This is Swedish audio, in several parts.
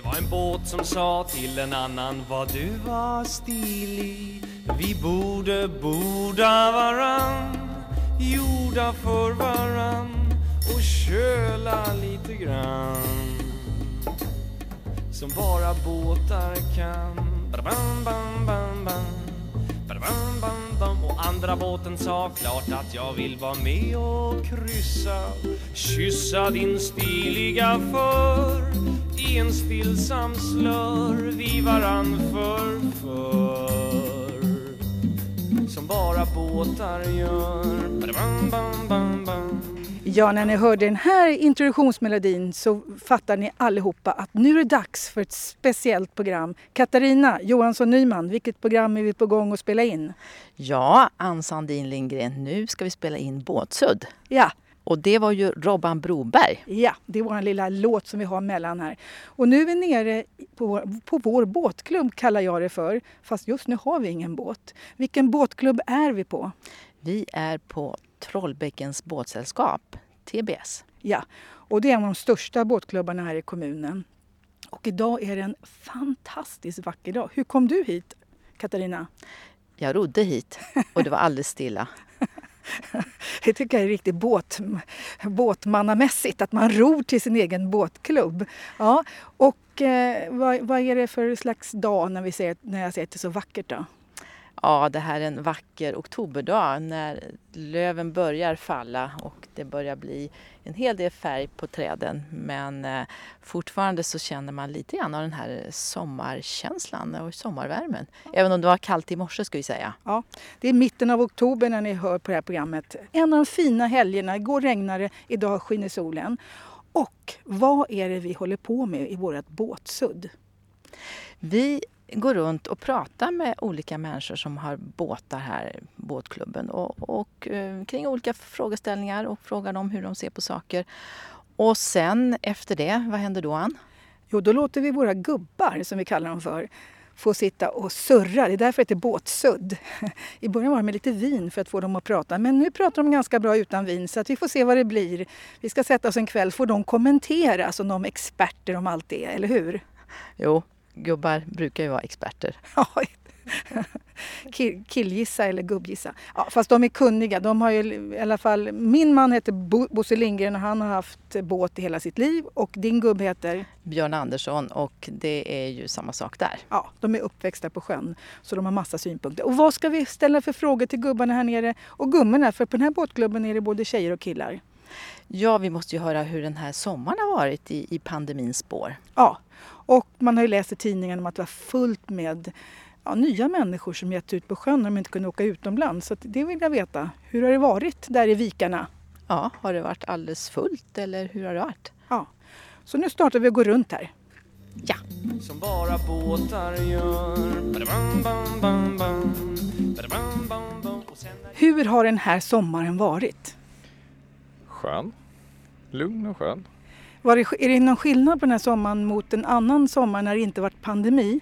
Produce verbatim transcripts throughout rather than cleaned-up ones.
var en båt som sa till en annan vad du var stilig. Vi borde borda varann, gjorda för varann och köla lite grann som bara båtar kan. Bam, bam, bam, bam. Bam, bam, bam. Och andra båten sa klart att jag vill vara med och kryssa, kyssa din stiliga för i en stillsam slör vi varann för för som bara båtar gör. Bam, bam, bam, bam. Ja, när ni hörde den här introduktionsmelodin så fattar ni allihopa att nu är det dags för ett speciellt program. Katarina Johansson Nyman, vilket program är vi på gång att spela in? Ja, Ann Sandin Lindgren, nu ska vi spela in Båtsudd. Ja. Och det var ju Robban Broberg. Ja, det var en lilla låt som vi har mellan här. Och nu är vi nere på, på vår båtklubb kallar jag det för. Fast just nu har vi ingen båt. Vilken båtklubb är vi på? Vi är på Trollbäckens båtsällskap, T B S. Ja, och det är en av de största båtklubbarna här i kommunen. Och idag är det en fantastiskt vacker dag. Hur kom du hit, Katarina? Jag rodde hit och det var alldeles stilla. Det tycker jag är riktigt båt, båtmannamässigt, att man ror till sin egen båtklubb. Ja, och eh, vad, vad är det för slags dag när, vi ser, när jag säger att det är så vackert då? Ja, det här är en vacker oktoberdag när löven börjar falla och det börjar bli en hel del färg på träden. Men eh, fortfarande så känner man lite grann av den här sommarkänslan och sommarvärmen. Även om det var kallt i morse skulle jag säga. Ja, det är mitten av oktober när ni hör på det här programmet. En av de fina helgerna, igår regnade det, idag skiner solen. Och vad är det vi håller på med i vårt båtsudd? Vi går runt och pratar med olika människor som har båtar här, båtklubben, och, och eh, kring olika frågeställningar och frågar dem hur de ser på saker. Och sen efter det, vad händer då, Ann? Jo, då låter vi våra gubbar, som vi kallar dem för, få sitta och surra. Det är därför det är båtsudd. I början var det med lite vin för att få dem att prata, men nu pratar de ganska bra utan vin så att vi får se vad det blir. Vi ska sätta oss en kväll, får de kommentera som de experter om allt det, eller hur? Jo. Gubbar brukar ju vara experter. Ja, killgissa eller gubbgissa. Ja, fast de är kunniga. De har ju i alla fall, min man heter Bo, Bosse Lindgren och han har haft båt i hela sitt liv. Och din gubb heter? Björn Andersson, och det är ju samma sak där. Ja, de är uppväxta på sjön så de har massa synpunkter. Och vad ska vi ställa för frågor till gubbarna här nere och gummorna? För på den här båtklubben är det både tjejer och killar. Ja, vi måste ju höra hur den här sommaren har varit i, i pandemins spår. Ja, och man har ju läst i tidningen om att det var fullt med ja, nya människor som gett ut på sjön när de inte kunde åka utomlands. Så det vill jag veta. Hur har det varit där i vikarna? Ja, har det varit alldeles fullt eller hur har det varit? Ja, så nu startar vi att gå runt här. Ja. Som bara båtar gör. Bam, bam, bam, bam. Bam, bam, bam. Hur har den här sommaren varit? Skön. Lugn och skön. Var det, är det någon skillnad på den här sommaren mot en annan sommar när det inte varit pandemi?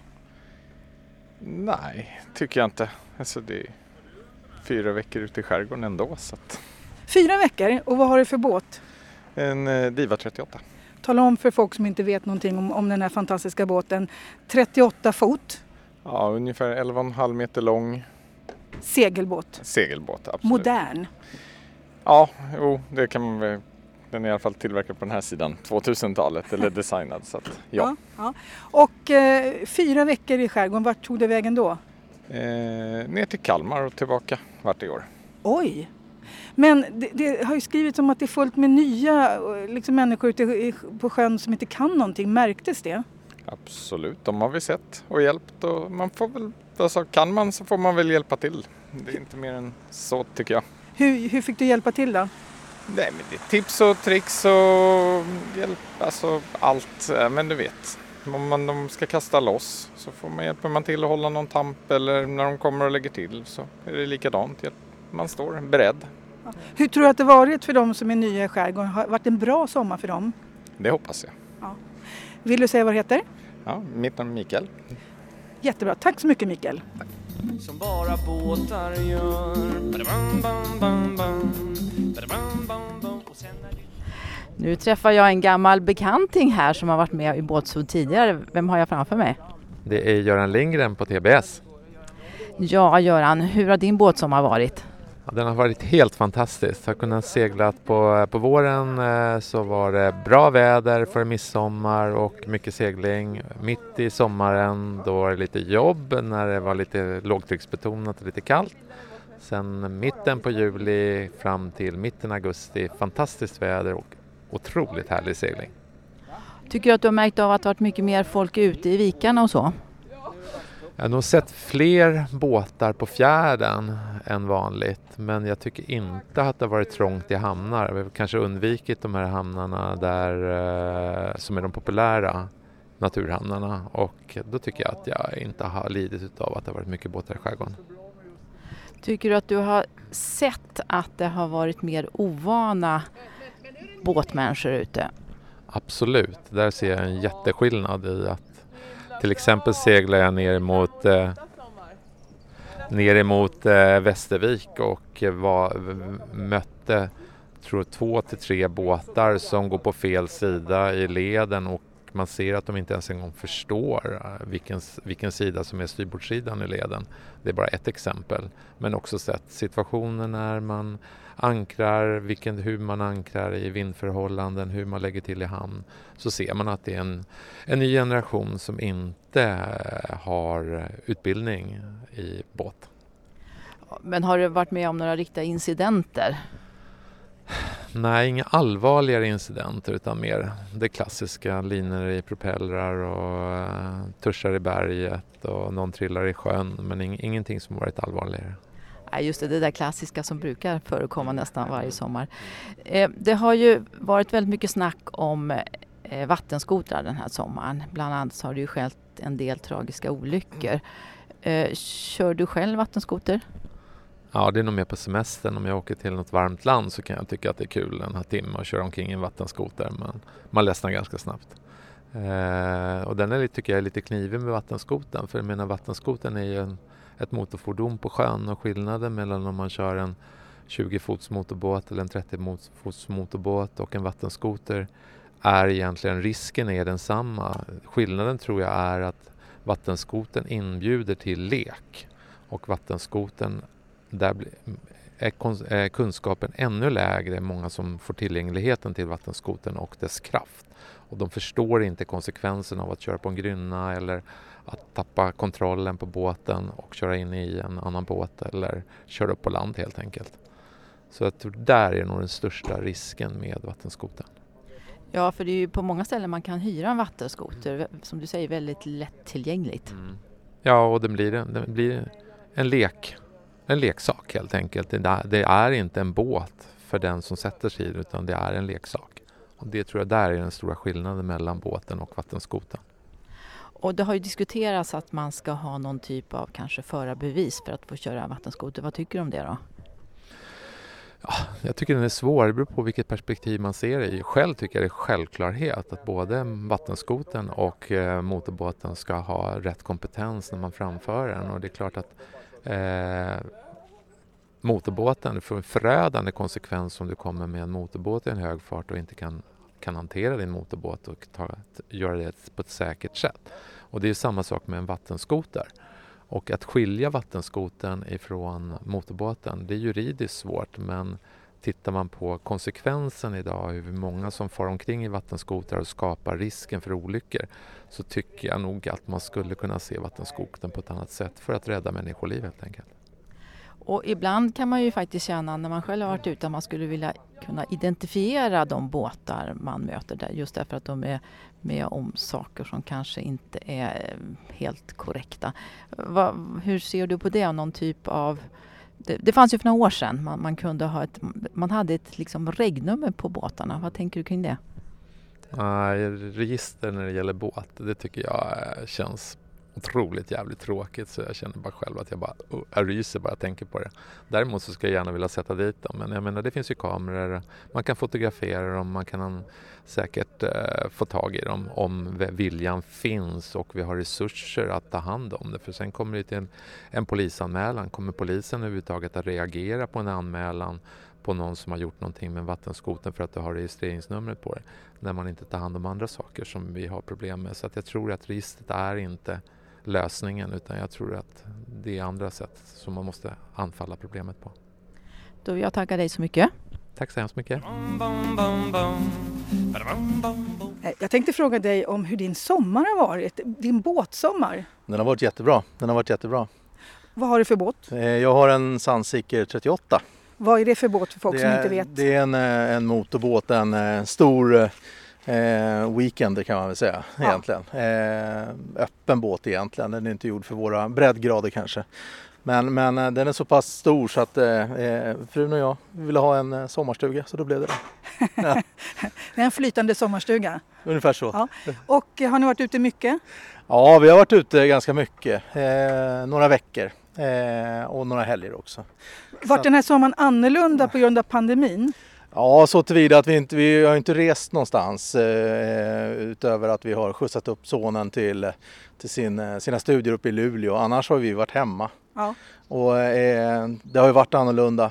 Nej, tycker jag inte. Alltså det är fyra veckor ute i skärgården ändå. Så att... Fyra veckor? Och vad har du för båt? En eh, Diva trettioåtta. Tala om för folk som inte vet någonting om, om den här fantastiska båten. trettioåtta fot. Ja, ungefär elva komma fem meter lång. Segelbåt. Segelbåt, absolut. Modern. Ja, jo, det kan man väl. Den är i alla fall tillverkad på den här sidan, tvåtusentalet eller designad. Så att, ja. Ja, ja. Och eh, fyra veckor i skärgården, vart tog det vägen då? Eh, ner till Kalmar och tillbaka vart i år. Oj! Men det, det har ju skrivits om att det är fullt med nya liksom, människor ute på sjön som inte kan någonting. Märktes det? Absolut, de har vi sett och hjälpt. Och man får väl, alltså, kan man så får man väl hjälpa till. Det är inte mer än så tycker jag. Hur, hur fick du hjälpa till då? Nej, men det är tips och tricks och hjälp, alltså allt. Men du vet, om man de ska kasta loss så får man hjälpa man till att hålla någon tamp eller när de kommer och lägger till så är det likadant. Man står beredd. Ja. Hur tror du att det varit för dem som är nya i skärgården? Har det varit en bra sommar för dem? Det hoppas jag. Ja. Vill du säga vad det heter? Ja, mitt namn är Mikael. Jättebra, tack så mycket Mikael. Tack. Som bara båtar gör. Bam, bam, bam, bam. Bam, bam, bam. Och sen är det... Nu träffar jag en gammal bekanting här som har varit med i Båtsud tidigare. Vem har jag framför mig? Det är Göran Lindgren på T B S. Ja, Göran, hur har din båtsommar varit? Ja, den har varit helt fantastisk. Jag har kunnat segla på, på våren eh, så var det bra väder för midsommar och mycket segling. Mitt i sommaren då var det lite jobb när det var lite lågtrycksbetonat och lite kallt. Sen mitten på juli fram till mitten augusti, fantastiskt väder och otroligt härlig segling. Tycker du att du har märkt av att det har varit mycket mer folk ute i vikarna och så? Jag har nog sett fler båtar på fjärden än vanligt, men jag tycker inte att det har varit trångt i hamnar. Vi har kanske undvikit de här hamnarna där, som är de populära naturhamnarna, och då tycker jag att jag inte har lidit av att det har varit mycket båtar i skärgården. Tycker du att du har sett att det har varit mer ovana båtmänniskor ute? Absolut, där ser jag en jätteskillnad i att till exempel seglar jag ner mot, eh, ner emot eh, Västervik och var, mötte tror två till tre båtar som går på fel sida i leden, och man ser att de inte ens en gång förstår vilken, vilken sida som är styrbordssidan i leden. Det är bara ett exempel. Men också sett situationen när man ankrar, vilken, hur man ankrar i vindförhållanden, hur man lägger till i hamn. Så ser man att det är en, en ny generation som inte har utbildning i båt. Men har du varit med om några riktiga incidenter? Nej, inga allvarligare incidenter utan mer det klassiska, linor i propellrar och uh, tuschar i berget och någon trillar i sjön, men ing- ingenting som varit allvarligare. Nej, just det, det där klassiska som brukar förekomma nästan varje sommar. Eh, det har ju varit väldigt mycket snack om eh, vattenskotrar den här sommaren. Bland annat har det ju skett en del tragiska olyckor. Eh, kör du själv vattenskoter? Ja, det är nog mer på semestern. Om jag åker till något varmt land så kan jag tycka att det är kul en timme och köra omkring i en vattenskoter, men man ledsnar ganska snabbt. Eh, och den är, tycker jag är lite knivig med vattenskoten, för jag menar vattenskoten är ju en, ett motorfordon på sjön, och skillnaden mellan om man kör en tjugo fots motorbåt eller en trettio fots motorbåt och en vattenskoter är egentligen, risken är densamma. Skillnaden tror jag är att vattenskoten inbjuder till lek, och vattenskoten där är kunskapen ännu lägre, många som får tillgängligheten till vattenskoten och dess kraft. Och de förstår inte konsekvenserna av att köra på en grynna eller att tappa kontrollen på båten och köra in i en annan båt eller köra upp på land helt enkelt. Så jag tror där är nog den största risken med vattenskoten. Ja, för det är ju på många ställen man kan hyra en vattenskoter, som du säger, väldigt lättillgängligt. Mm. Ja, och det blir, det blir en lek. En leksak helt enkelt. Det är inte en båt för den som sätter sig i det, utan det är en leksak. Och det tror jag där är den stora skillnaden mellan båten och vattenskoten. Och det har ju diskuterats att man ska ha någon typ av kanske förarbevis för att få köra vattenskoter. Vad tycker du om det då? Ja, jag tycker den är svår. Det beror på vilket perspektiv man ser det i. Själv tycker jag det är självklarhet att både vattenskoten och eh, motorbåten ska ha rätt kompetens när man framför den. Och det är klart att Eh, motorbåten får en förödande konsekvens om du kommer med en motorbåt i en hög fart och inte kan, kan hantera din motorbåt och ta, göra det på ett säkert sätt. Och det är samma sak med en vattenskoter. Och att skilja vattenskoten ifrån motorbåten, det är juridiskt svårt, men tittar man på konsekvensen idag, hur många som far omkring i vattenskotrar och skapar risken för olyckor, så tycker jag nog att man skulle kunna se vattenskotern på ett annat sätt för att rädda människoliv helt enkelt. Och ibland kan man ju faktiskt känna när man själv har varit ute att man skulle vilja kunna identifiera de båtar man möter där, just därför att de är med om saker som kanske inte är helt korrekta. Va, hur ser du på det? Någon typ av Det, det fanns ju för några år sedan. Man, man, kunde ha ett, man hade ett liksom regnummer på båtarna. Vad tänker du kring det? Uh, register när det gäller båt, det tycker jag känns otroligt jävligt tråkigt. Så jag känner bara själv att jag bara uh, jag ryser bara jag tänker på det. Däremot så ska jag gärna vilja sätta dit dem. Men jag menar, det finns ju kameror. Man kan fotografera dem. Man kan säkert uh, få tag i dem om viljan finns och vi har resurser att ta hand om det. För sen kommer det till en, en polisanmälan. Kommer polisen överhuvudtaget att reagera på en anmälan på någon som har gjort någonting med vattenskoten för att du har registreringsnumret på det. När man inte tar hand om andra saker som vi har problem med. Så att jag tror att registret är inte lösningen, utan jag tror att det är andra sätt som man måste anfalla problemet på. Då vill jag tacka dig så mycket. Tack så hemskt mycket. Jag tänkte fråga dig om hur din sommar har varit, din båtsommar. Den har varit jättebra. Den har varit jättebra. Vad har du för båt? Jag har en Sunseeker trettioåtta. Vad är det för båt för folk det som är, inte vet? Det är en, en motorbåt, en stor eh, weekender kan man väl säga ja. egentligen. Eh, öppen båt egentligen, den är inte gjord för våra breddgrader kanske. Men, men den är så pass stor så att eh, frun och jag ville ha en sommarstuga, så då blev det det. Ja. Det är en flytande sommarstuga. Ungefär så. Ja. Och har ni varit ute mycket? Ja, vi har varit ute ganska mycket. Eh, några veckor eh, och några helger också. Vart den här sommaren annorlunda på grund av pandemin? Ja, så tillvida att vi inte vi har inte rest någonstans eh, utöver att vi har skjutsat upp sonen till, till sin, sina studier uppe i Luleå. Annars har vi varit hemma. Ja. Och eh, det har ju varit annorlunda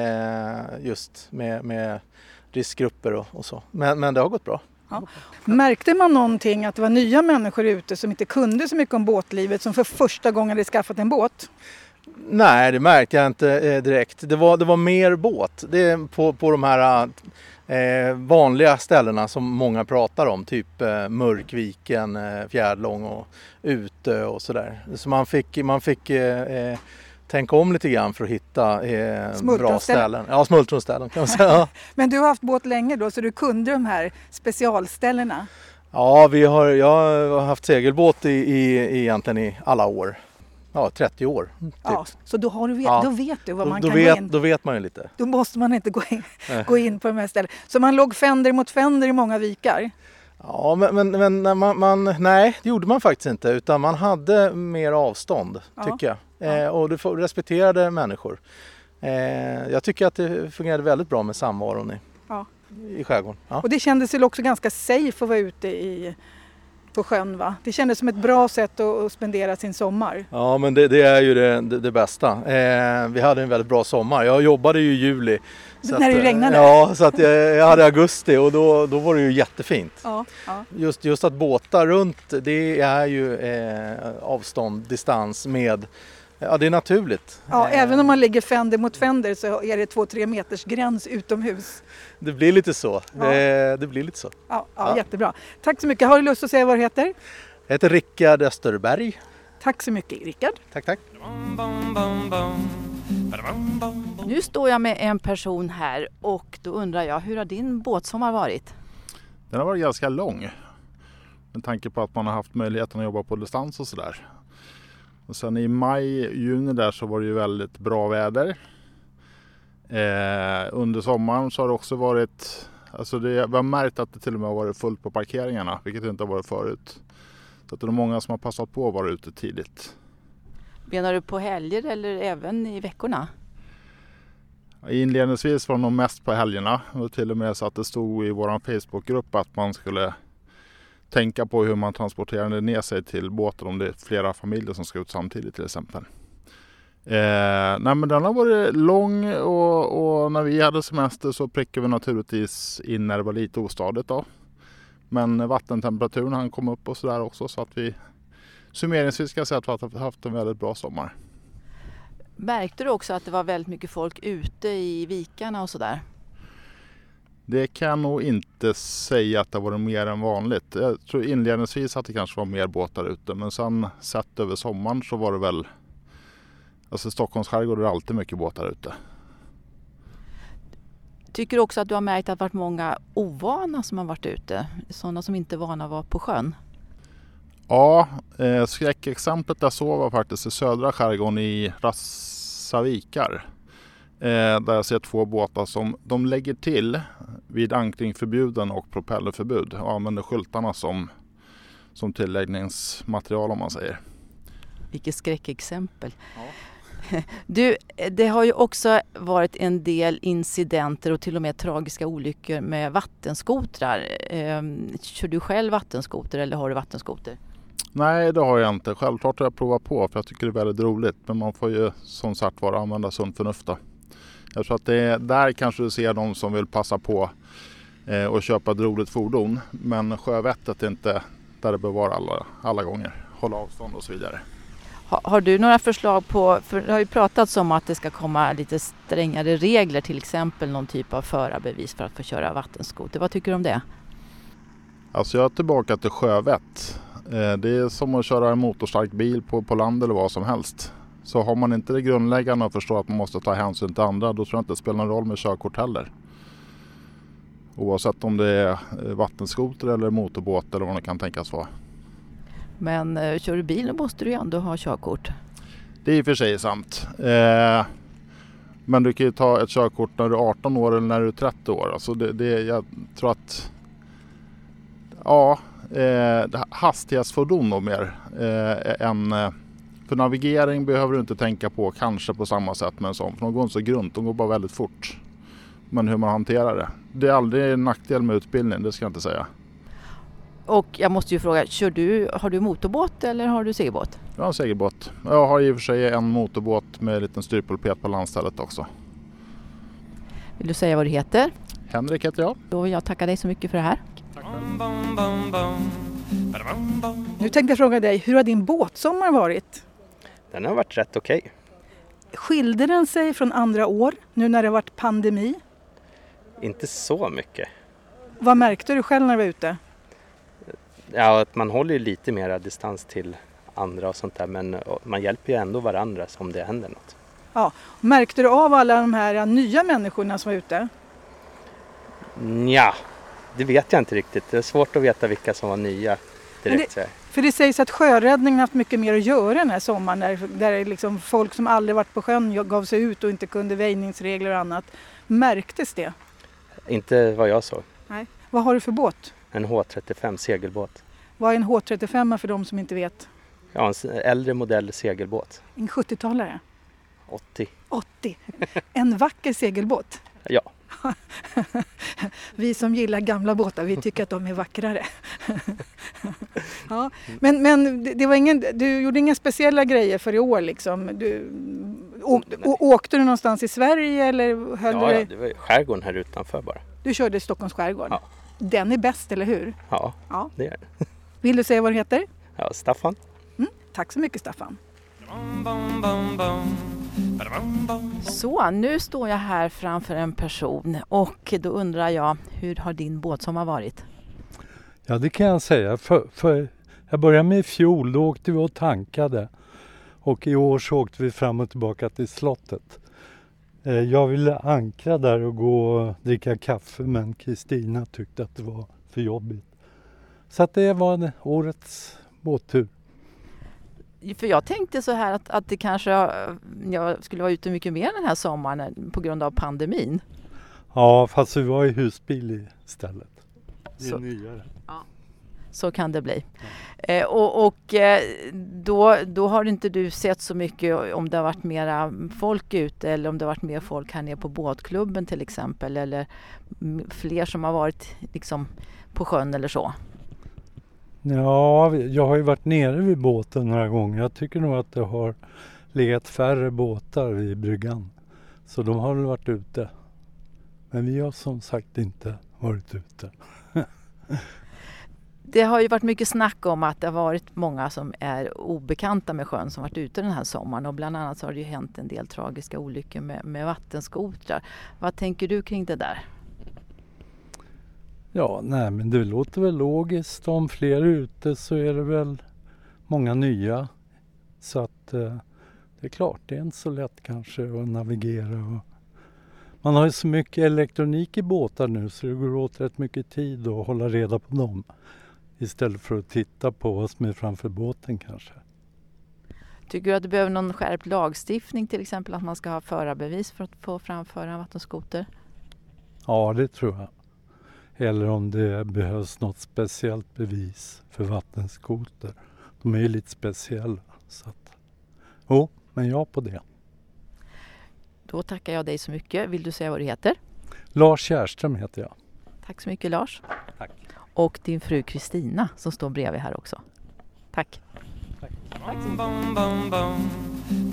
eh, just med, med riskgrupper och, och så. Men, men det har gått bra. Ja. Märkte man någonting att det var nya människor ute som inte kunde så mycket om båtlivet som för första gången hade skaffat en båt? Nej, det märkte jag inte eh, direkt. Det var, det var mer båt. Det är på, på de här eh, vanliga ställena som många pratar om. Typ eh, Mörkviken, eh, Fjärdlång och Utö och sådär. Så man fick, man fick eh, tänka om lite grann för att hitta eh, bra ställen. Ja, smultronställen kan man säga. Men du har haft båt länge då, så du kunde de här specialställena? Ja, vi har, jag har haft segelbåt i, i, egentligen i alla år. Ja, trettio år. Typ. Ja, så då, har du, ja. då vet du vad då, man då kan vet, gå in. Då vet man ju lite. Då måste man inte gå in, gå in på de här ställena. Så man låg fänder mot fänder i många vikar? Ja, men, men, men man, man, nej, det gjorde man faktiskt inte. Utan man hade mer avstånd, ja. tycker jag. Ja. Eh, och du respekterade människor. Eh, jag tycker att det fungerade väldigt bra med samvaron i, ja. i skärgården. Ja. Och det kändes väl också ganska safe att vara ute i... på sjön, va? Det kändes som ett bra sätt att spendera sin sommar. Ja, men det, det är ju det, det, det bästa. Eh, vi hade en väldigt bra sommar. Jag jobbade ju i juli. Så när att, det regnade? Ja, så att jag, jag hade augusti och då, då var det ju jättefint. Ja, ja. Just, just att båta runt, det är ju eh, avstånd, distans med... Ja, det är naturligt. Ja, eh, även om man ligger fänder mot fänder så är det två tre meters gräns utomhus. Det blir lite så. Ja. Det, det blir lite så. Ja, ja, ja, jättebra. Tack så mycket. Har du lust att säga vad du heter? Jag heter Rickard Österberg. Tack så mycket, Rickard. Tack, tack. Nu står jag med en person här och då undrar jag, hur har din båtsommar varit? Den har varit ganska lång. Med tanke på att man har haft möjligheten att jobba på distans och sådär. Och sen i maj, juni där så var det ju väldigt bra väder. Eh, under sommaren så har det också varit, alltså det, vi har märkt att det till och med har varit fullt på parkeringarna, vilket inte har varit förut. Så att det är många som har passat på att vara ute tidigt. Menar du på helger eller även i veckorna? Inledningsvis var det nog mest på helgerna. Och till och med så att det stod i vår Facebookgrupp att man skulle tänka på hur man transporterar ner sig till båten om det är flera familjer som ska ut samtidigt till exempel. Eh, nej men den har varit lång och, och när vi hade semester så prickade vi naturligtvis in när det var lite ostadigt då. Men vattentemperaturen han kom upp och sådär också, så att vi summeringsvis ska säga att vi har haft en väldigt bra sommar. Märkte du också att det var väldigt mycket folk ute i vikarna och sådär? Det kan jag nog inte säga att det var mer än vanligt. Jag tror inledningsvis att det kanske var mer båtar ute, men sen sett över sommaren så var det väl, alltså Stockholms skärgård är det alltid mycket båtar ute. Tycker du också att du har märkt att det varit många ovana som har varit ute? Sådana som inte är vana att vara på sjön? Ja, eh, skräckexemplet jag såg var faktiskt i södra skärgården i Rassavikar. Eh, där jag ser två båtar som de lägger till vid ankringförbuden och propellerförbud och använder skyltarna som, som tilläggningsmaterial om man säger. Vilket skräckexempel. Ja. Du, det har ju också varit en del incidenter och till och med tragiska olyckor med vattenskotrar. Eh, kör du själv vattenskoter eller har du vattenskoter? Nej, det har jag inte. Självklart har jag provat på för jag tycker det är väldigt roligt. Men man får ju som sagt vara använda sunt förnuft. Jag tror att det är, där kanske du ser de som vill passa på eh, och köpa ett roligt fordon. Men sjövettet är inte där det bör vara alla, alla gånger. Hålla avstånd och så vidare. Har, har du några förslag på, för det har ju pratats om att det ska komma lite strängare regler, till exempel någon typ av förarbevis för att få köra vattenskoter. Vad tycker du om det? Alltså jag är tillbaka till sjövett. Eh, det är som att köra en motorstark bil på, på land eller vad som helst. Så har man inte det grundläggande och förstår att man måste ta hänsyn till andra, då tror jag inte det spelar någon roll med körkort heller. Oavsett om det är vattenskoter eller motorbåt eller vad det kan tänkas vara. Men eh, kör du bil då måste du ju ändå ha körkort. Det är i och för sig sant. Eh, men du kan ju ta ett körkort när du är arton år eller när du är trettio år. Alltså det, det, jag tror att ja, eh, hastighetsfordon nog mer eh, än... Eh, För navigering behöver du inte tänka på kanske på samma sätt med en sån. För de går inte så grunt, de går bara väldigt fort. Men hur man hanterar det. Det är aldrig en nackdel med utbildning, det ska jag inte säga. Och jag måste ju fråga, kör du, har du motorbåt eller har du segelbåt? Jag har en segelbåt. Jag har i och för sig en motorbåt med en liten styrpulpet på landstället också. Vill du säga vad du heter? Henrik heter jag. Då vill jag tacka dig så mycket för det här. Tack. Nu tänkte jag fråga dig, hur har din båtsommar varit? Den har varit rätt okej. Skilde den sig från andra år, nu när det har varit pandemi? Inte så mycket. Vad märkte du själv när du var ute? Ja, att man håller ju lite mer distans till andra och sånt där, men man hjälper ju ändå varandra om det händer något. Ja, märkte du av alla de här nya människorna som var ute? Ja, det vet jag inte riktigt. Det är svårt att veta vilka som var nya direkt. Det, för det sägs att sjöräddningen har haft mycket mer att göra den här sommaren. Där, där liksom folk som aldrig varit på sjön gav sig ut och inte kunde väjningsregler och annat. Märktes det? Inte vad jag såg. Nej. Vad har du för båt? En H trettiofem segelbåt. Vad är en H trettiofem för de som inte vet? Ja, en äldre modell segelbåt. En sjuttiotalare? åttio. åttio. En vacker segelbåt? Ja. Vi som gillar gamla båtar, vi tycker att de är vackrare. Ja, men men det var ingen, du gjorde inga speciella grejer för i år liksom? Du, åkte, åkte du någonstans i Sverige eller höll ja, du dig? Ja, det var skärgården här utanför bara. Du körde i Stockholms skärgård? Ja. Den är bäst, eller hur? Ja, ja. det är det. Vill du säga vad du heter? Ja, Staffan. Mm, tack så mycket, Staffan. Så, nu står jag här framför en person och då undrar jag, hur har din båtsommar varit? Ja, det kan jag säga. För, för jag började med i fjol, då åkte vi och tankade. Och i år så åkte vi fram och tillbaka till slottet. Jag ville ankra där och gå och dricka kaffe, men Kristina tyckte att det var för jobbigt. Så att det var årets båttur. För jag tänkte så här att, att det kanske jag skulle vara ute mycket mer den här sommaren på grund av pandemin. Ja, fast vi var i husbil istället. Det är så, nyare. Ja, så kan det bli. Ja. Eh, och och eh, då, då har inte du sett så mycket om det har varit mera folk ute eller om det har varit mer folk här nere på båtklubben till exempel. Eller fler som har varit liksom på sjön eller så. Ja, jag har ju varit nere vid båten några gånger. Jag tycker nog att det har legat färre båtar vid bryggan. Så de har väl varit ute. Men vi har som sagt inte varit ute. Det har ju varit mycket snack om att det har varit många som är obekanta med sjön som varit ute den här sommaren. Och bland annat så har det ju hänt en del tragiska olyckor med, med vattenskotrar. Vad tänker du kring det där? Ja, nej men det låter väl logiskt. Om fler är ute så är det väl många nya. Så att eh, det är klart, det är inte så lätt kanske att navigera. Och man har ju så mycket elektronik i båtar nu så det går åt rätt mycket tid att hålla reda på dem. Istället för att titta på vad som är framför båten kanske. Tycker du att det behöver någon skärpt lagstiftning till exempel att man ska ha förarbevis för att få framföra en vattenskoter? Ja, det tror jag. Eller om det behövs något speciellt bevis för vattenskoter. De är ju lite speciella. Så att, jo, men ja på det. Då tackar jag dig så mycket. Vill du säga vad du heter? Lars Kärström heter jag. Tack så mycket Lars. Tack. Och din fru Kristina som står bredvid här också. Tack. Tack. Tack så mycket.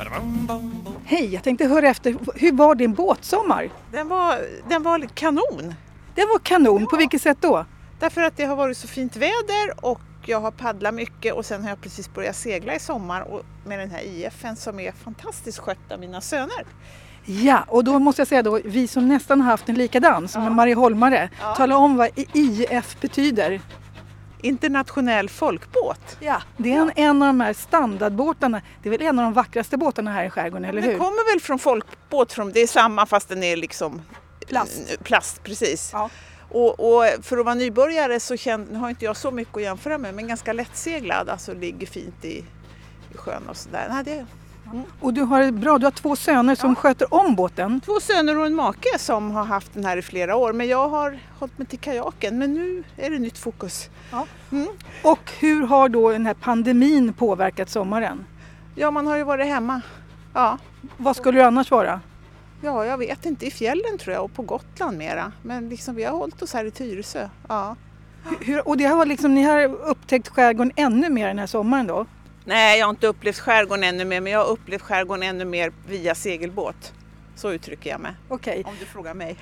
Hej, jag tänkte höra efter, hur var din båtsommar? Den var, den var kanon. Den var kanon, ja. På vilket sätt då? Därför att det har varit så fint väder och jag har paddlat mycket och sen har jag precis börjat segla i sommar och med den här I F:en som är fantastiskt skött av mina söner. Ja, och då måste jag säga då, vi som nästan har haft en likadan som ja. Marie Holmare, ja. Tala om vad I F betyder. Internationell folkbåt. Ja, det är en, ja. en av de här standardbåtarna. Det är väl en av de vackraste båtarna här i skärgården, eller hur? Det kommer väl från folkbåt, från, det är samma fast den är liksom plast. Plast, precis. Ja. Och, och för att vara nybörjare så kände, har inte jag så mycket att jämföra med, men ganska lättseglad, alltså ligger fint i, i sjön och sådär. Nej, det, mm. Och du har, bra, du har två söner som ja. sköter om båten. Två söner och en make som har haft den här i flera år, men jag har hållit mig till kajaken, men nu är det nytt fokus. Ja. Mm. Och hur har då den här pandemin påverkat sommaren? Ja, man har ju varit hemma. Ja. Vad skulle du annars vara? Ja, jag vet inte. I fjällen tror jag och på Gotland mera. Men liksom, vi har hållit oss här i Tyresö. Ja. Hur, och det har liksom, ni har upptäckt skärgården ännu mer den här sommaren då? Nej, jag har inte upplevt skärgården ännu mer. Men jag har upplevt skärgården ännu mer via segelbåt. Så uttrycker jag mig. Okej. Om du frågar mig.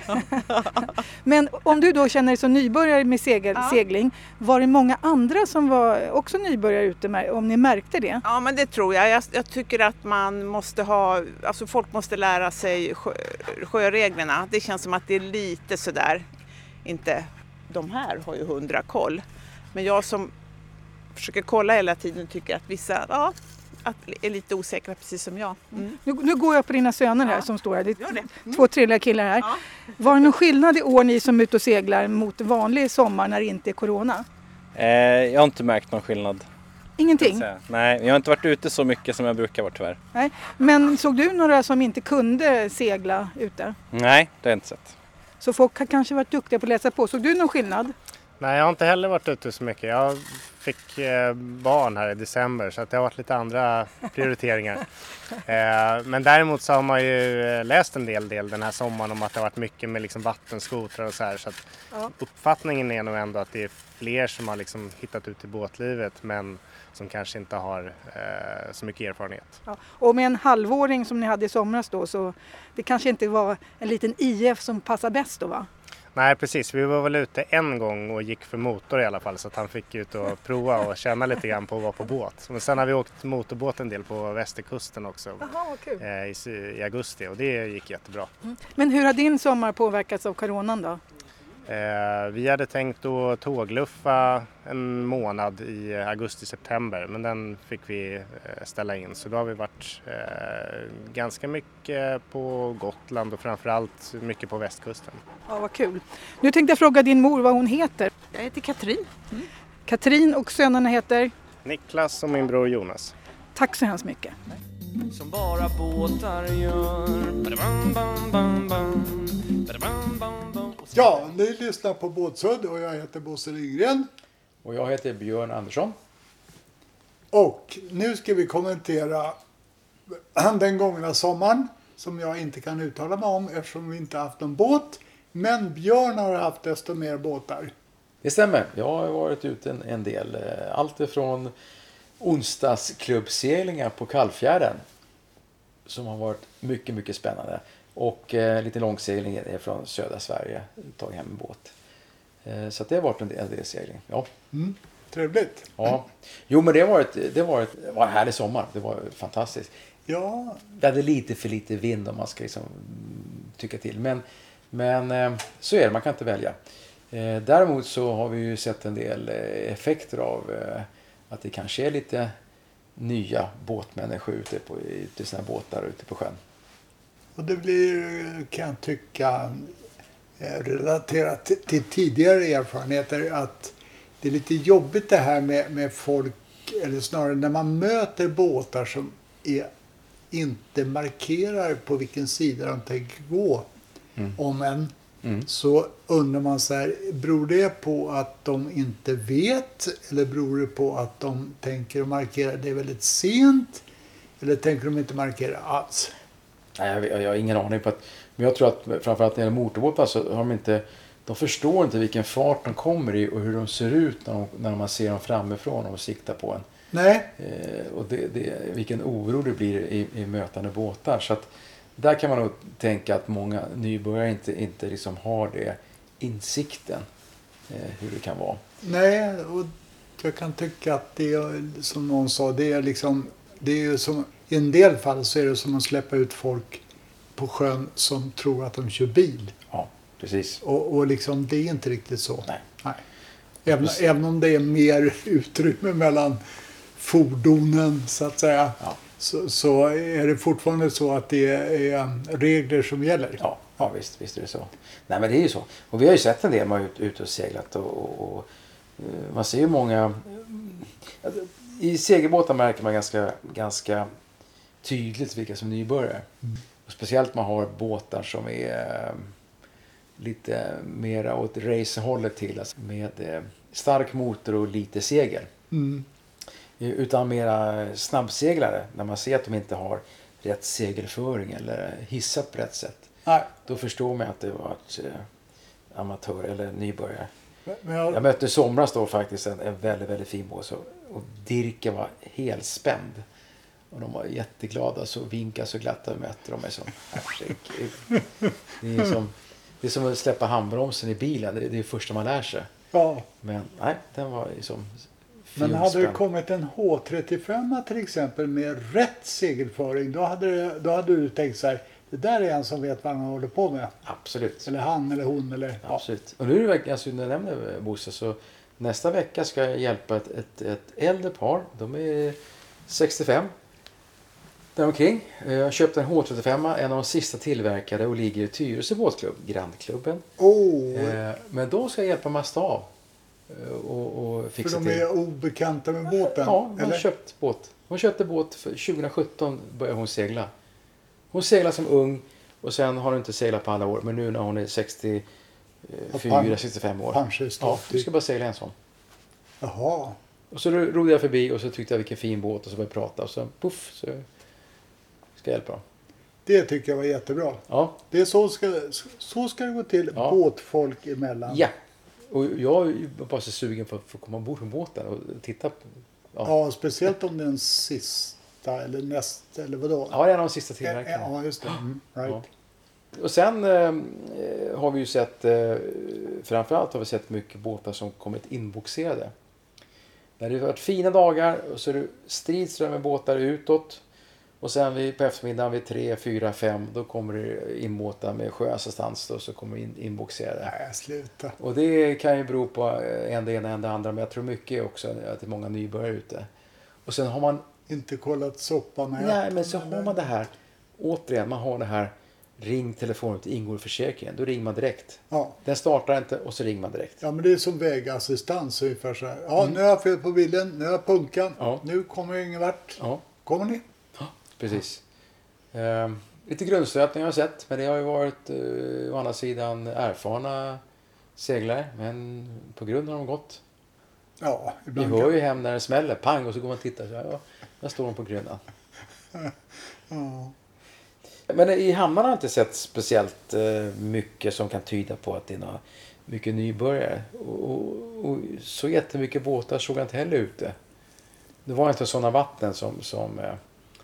Men om du då känner dig som nybörjare med segel, ja. segling. Var det många andra som var också nybörjare ute med? Om ni märkte det? Ja, men det tror jag. Jag, jag tycker att man måste ha... Alltså folk måste lära sig sjö, sjöreglerna. Det känns som att det är lite sådär. Inte... De här har ju hundra koll. Men jag som försöker kolla hela tiden tycker att vissa... Ja, att är lite osäkra precis som jag. Mm. Nu, nu går jag på dina söner här ja. som står här. Det är det. Mm. två trevliga killar här. Ja. Var det någon skillnad i år ni som är ute och seglar mot vanlig sommar när det inte är corona? Eh, jag har inte märkt någon skillnad. Ingenting? Nej, jag har inte varit ute så mycket som jag brukar vara tyvärr. Nej. Men såg du några som inte kunde segla ute? Nej, det har jag inte sett. Så folk har kanske varit duktiga på att läsa på. Såg du någon skillnad? Nej, jag har inte heller varit ute så mycket. Jag fick eh, barn här i december så att det har varit lite andra prioriteringar. eh, men däremot så har man ju läst en del del den här sommaren om att det har varit mycket med liksom vattenskotrar och så här. Så att ja. uppfattningen är nog ändå att det är fler som har liksom hittat ut i båtlivet men som kanske inte har eh, så mycket erfarenhet. Ja. Och med en halvåring som ni hade i somras då så det kanske inte var en liten I F som passar bäst då va? Nej precis, vi var väl ute en gång och gick för motor i alla fall så att han fick ut och prova och känna lite grann på att vara på båt. Men sen har vi åkt motorbåt en del på västerkusten också. Aha, vad kul. Eh, i, i augusti och det gick jättebra. Mm. Men hur har din sommar påverkats av coronan då? Eh, vi hade tänkt att tågluffa en månad i augusti-september men den fick vi eh, ställa in så då har vi varit eh, ganska mycket på Gotland och framförallt mycket på västkusten. Ja, vad kul. Nu tänkte jag fråga din mor vad hon heter. Jag heter Katrin. Mm. Katrin och sönerna heter? Niklas och min bror Jonas. Tack så hemskt mycket. Som bara båtar gör. Badabam, bam, bam, bam. Badabam, bam, bam. Ja, ni lyssnar på Båtsudd och jag heter Bosse Lindgren. Och jag heter Björn Andersson. Och nu ska vi kommentera den gångna sommaren som jag inte kan uttala mig om eftersom vi inte haft någon båt. Men Björn har haft desto mer båtar. Det stämmer, jag har varit ute en, en del. Allt ifrån onsdagsklubbseglingar på Kallfjärden som har varit mycket, mycket spännande. Och eh, lite långsegling är från södra Sverige, tagit hem en båt. Eh, så att det har varit en del, en del segling. Ja. Mm, trevligt. Ja. Jo men det har varit, det har varit, det var en härlig sommar, det var fantastiskt. Ja. Det hade lite för lite vind om man ska liksom tycka till. Men, men eh, så är det, man kan inte välja. Eh, däremot så har vi ju sett en del eh, effekter av eh, att det kanske är lite nya båtmänniskor ute på ute i sina båtar ute på sjön. Och det blir, kan jag tycka, relaterat till, till tidigare erfarenheter att det är lite jobbigt det här med, med folk, eller snarare när man möter båtar som är, inte markerar på vilken sida de tänker gå mm. om en. Mm. Så undrar man så här, beror det på att de inte vet eller beror det på att de tänker markera det väldigt sent eller tänker de inte markera alls? Nej, jag, jag har ingen aning på att, men jag tror att framförallt när det gäller motorbåtar så har de inte, de förstår inte vilken fart de kommer i och hur de ser ut när, de, när man ser dem framifrån och siktar på en. Nej. Eh, och det, det, vilken oro det blir i, i mötande båtar. Så att där kan man nog tänka att många nybörjare inte, inte liksom har det insikten eh, hur det kan vara. Nej, och jag kan tycka att det är, som någon sa, det är liksom, det är ju som, i en del fall så är det som att släppa ut folk på sjön som tror att de kör bil. Ja, precis. Och, och liksom, det är inte riktigt så. Nej. Nej. Även, även om det är mer utrymme mellan fordonen så att säga, ja. så, så är det fortfarande så att det är regler som gäller. Ja, ja visst, visst är det så. Nej, men det är ju så. Och vi har ju sett en del man ut, ut och seglat och, och, och man ser ju många i segelbåtar märker man ganska, ganska tydligt vilka som nybörjare. Mm. Och speciellt man har båtar som är lite mera åt racerhållet till, alltså med stark motor och lite segel. Mm. Utan mera snabbseglare, när man ser att de inte har rätt segelföring eller hissat på rätt sätt. Nej. Då förstår man att det var ett eh, amatör eller nybörjare. Men jag... jag mötte somras då faktiskt en, en väldigt, väldigt fin båt. Och Dirken var helt spänd. Och de var jätteglada, så vinkade så glatt och mötte de mig som det är som det är som att släppa handbromsen i bilen. Det är det första man lär sig. Ja. Men nej, den var liksom. Men hade det kommit en H trettiofem till exempel med rätt segelföring, då hade, det, då hade du tänkt så här, det där är en som vet vad han håller på med. Absolut. Eller han eller hon. Eller, ja. Absolut. Och nu är det verkligen, alltså, när jag nämner Bosse, så nästa vecka ska jag hjälpa ett, ett, ett äldre par. De är sextiofem. Däromkring. Jag har köpt en H trettiofem, en av de sista tillverkade, och ligger i Tyresö båtklubb, Grandklubben. Oh. Eh, men då ska jag hjälpa masta av. Och, och fixa för de är till. Obekanta med båten? Ja, hon har köpt båt. Hon köpte båt för tjugohundrasjutton började hon segla. Hon seglar som ung och sen har hon inte seglat på alla år. Men nu när hon är sextiofyra sextiofem år. Ja, du ska bara segla en sån. Jaha. Och så rodde jag förbi och så tyckte jag vilken fin båt och så började jag prata och så puff så ska jag hjälpa dem. Det tycker jag var jättebra. Ja. Det är så ska, så ska det gå till, ja. Båtfolk emellan. Ja. Och jag var bara så sugen på att få komma ombord på båten och titta. Ja, ja, speciellt om det är den sista eller nästa eller vadå? Ja, det är en av de sista tillverkarna. Ja, just det. Mm, right. Ja. Och sen eh, har vi ju sett, eh, framförallt har vi sett mycket båtar som kommit inboxerade. När det har varit fina dagar och så är det stridström med båtar utåt. Och sen vid, på eftermiddagen vid tre, fyra, fem då kommer det in båtar med sjöassistans och så kommer in inboxerade. Nej, sluta. Och det kan ju bero på en det ena en det andra, men jag tror mycket också att det är många nybörjare ute. Och sen har man inte kollat soppan. Nej, nej men så har man det här återigen, man har det här ring telefonen till ingår försäkringen. Då ringer man direkt. Ja. Den startar inte och så ringer man direkt. Ja, men det är som vägassistans ungefär så här. Ja, mm. nu har jag fel på bilen, nu har jag punkan. Ja. Nu kommer jag ingen vart. Ja. Kommer ni? Ja, precis. Eh, lite grundstötningar har jag sett, men det har ju varit eh, å andra sidan erfarna seglare, men på grund har de gått. Ja, vi hör kan... ju hem när det smäller, pang, och så går man och tittar så här, ja, där står de på gröna. Ja. Men i hamnarna har jag inte sett speciellt mycket som kan tyda på att det är några mycket nybörjare. Och, och, och så jättemycket båtar såg jag inte heller ute. Det var inte sådana vatten som, som eh,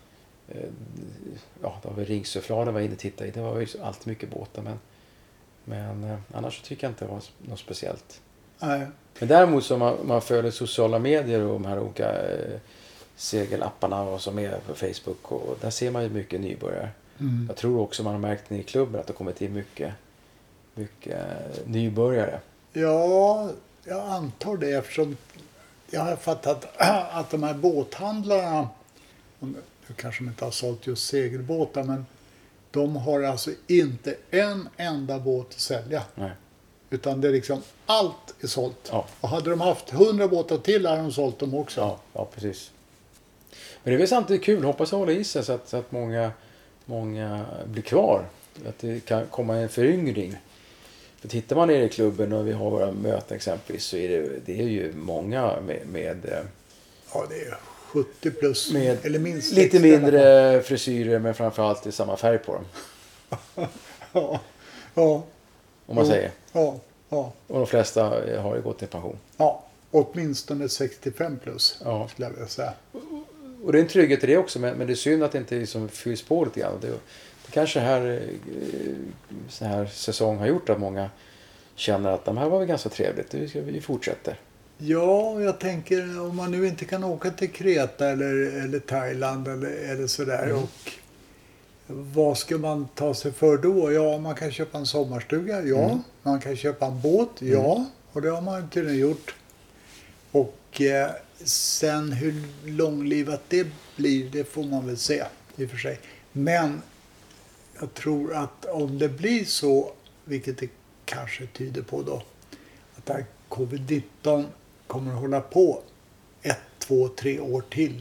ja, det var väl Ringsöfladen var inne och tittade i. Det var ju alltid mycket båtar, men, men eh, annars så tycker jag inte det var något speciellt. Nej. Men däremot så man, man följer sociala medier och de här olika eh, segelapparna och som är på Facebook, och där ser man ju mycket nybörjare. Mm. Jag tror också man har märkt i klubben att det kommer till mycket, mycket nybörjare. Ja, jag antar det, eftersom jag har fattat att de här båthandlarna, nu kanske de inte har sålt just segelbåtar, men de har alltså inte en enda båt att sälja. Nej. Utan det är liksom, allt är sålt. Ja. Och hade de haft hundra båtar till hade de sålt dem också. Ja, ja precis. Men det är väl samtidigt kul, hoppas jag håller i sig så att, så att många Många blir kvar. Att det kan komma en föryngring. För tittar man ner i klubben och vi har våra möten exempelvis, så är det, det är ju många med, med ja, det är sjuttio plus med eller minst lite mindre frisyrer, men framförallt i samma färg på dem. Ja. Ja. Om man ja. säger. Ja. Ja. Och de flesta har ju gått i pension. Ja. åtminstone sextiofem plus, ja. skulle jag vilja säga. Och det är en trygghet i det också, men, men det är synd att det inte liksom fylls på lite grann. Det, det kanske här, så här säsong har gjort att många känner att de här var väl ganska trevligt, vi, ska, vi fortsätter. Ja, jag tänker om man nu inte kan åka till Kreta eller, eller Thailand eller, eller sådär. Mm. Och vad ska man ta sig för då? Ja, man kan köpa en sommarstuga, ja. Mm. Man kan köpa en båt, ja. Mm. Och det har man tydligen gjort. Och eh, sen hur långlivat det blir, det får man väl se i och för sig. Men jag tror att om det blir så, vilket det kanske tyder på då, att det här covid nitton kommer att hålla på ett, två, tre år till,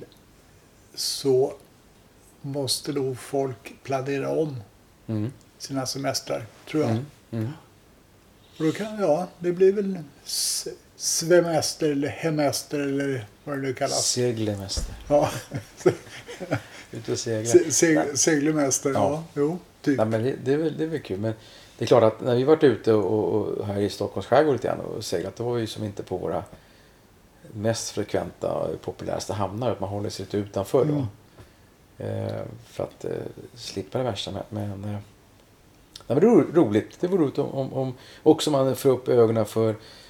så måste då folk planera om mm. sina semestrar, tror jag. Mm. Mm. Och då kan, ja, det blir väl svemester eller hemester eller vad det nu kallas. Seglemester. Ja. Ut och segla. Se, seg, seglemester, ja. ja. Jo, typ. Nej, men det, det, är väl, det är väl kul. Men det är klart att när vi varit ute och, och här i Stockholms skärgård lite grann och seglat, då var vi som inte på våra mest frekventa och populäraste hamnar. Att man håller sig lite utanför då. Mm. Eh, för att eh, slippa det värsta. Men, men, eh, nej, men det är roligt. Det vore roligt om, om, om också man får upp ögonen för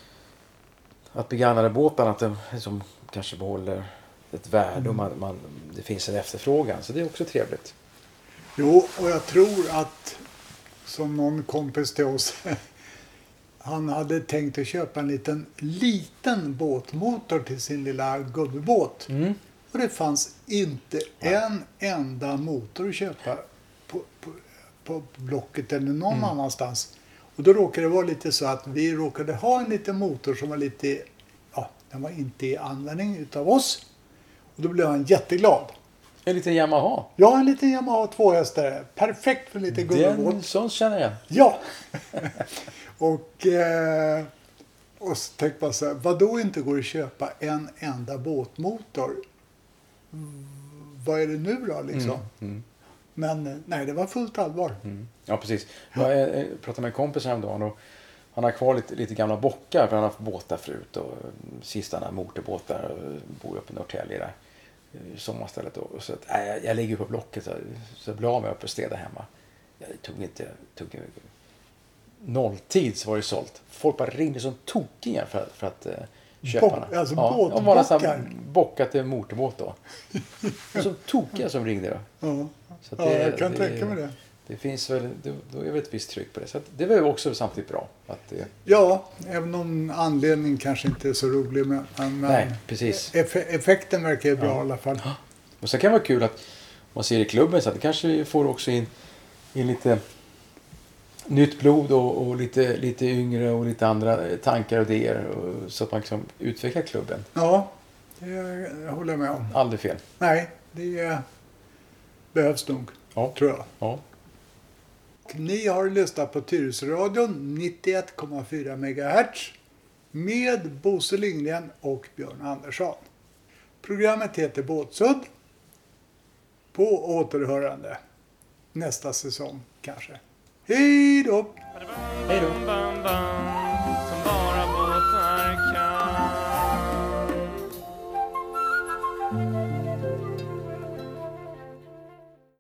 att begagnade båtarna, att de liksom, kanske behåller ett värde mm. och man, man, det finns en efterfrågan. Så det är också trevligt. Jo, och jag tror att som någon kompis till oss, han hade tänkt att köpa en liten, liten båtmotor till sin lilla gummibåt. Mm. Och det fanns inte en enda motor att köpa på, på, på Blocket eller någon mm. annanstans. Och då råkade det vara lite så att vi råkade ha en liten motor som var lite, ja, den var inte i användning utav oss. Och då blev han jätteglad. En liten Yamaha? Ja, en liten Yamaha tvåhästare. Perfekt för lite gummibåt. Den sån känner jag. Ja. och, eh, och så tänkte man så här, vad då inte går att köpa en enda båtmotor? Vad är det nu då liksom? Mm, mm. Men nej, det var fullt allvar. Mm. Ja, precis. Jag, jag pratade med en kompis häromdagen och han har kvar lite, lite gamla bockar, för han har haft båtar förut och sista när motorbåtar bor uppe i Norrtälje där. Sommarstället och så att, nej, jag, jag ligger på Blocket så, så jag blev av med upp och städa hemma. Jag tog inte tog nolltid så var det sålt. Folk bara ringde som tokiga för, för att uh, köpa Bo- den. alltså ja, båtbockar? Bockat till motorbåt då. Så tokiga som ringde då. Ja, så ja det, jag kan det, tänka mig det. Det finns väl, det, då är väl ett visst tryck på det. Så att det var ju också samtidigt bra. Att det... Ja, även om anledningen kanske inte är så rolig. Men, men nej, precis. Eff- effekten verkar ju bra ja. i alla fall. Och så kan det vara kul att man ser i klubben så att det kanske får också in, in lite nytt blod och, och lite, lite yngre och lite andra tankar och idéer. Och, så att man kan utveckla klubben. Ja, det jag håller jag med om. Aldrig fel. Nej, det behövs nog, ja. tror jag. Ja. Ni har lyssnat på Tyresöradion nittioett komma fyra megahertz med Bosse Lindgren och Björn Andersson. Programmet heter Båtsudd. På återhörande nästa säsong kanske. Hej då! Hej då!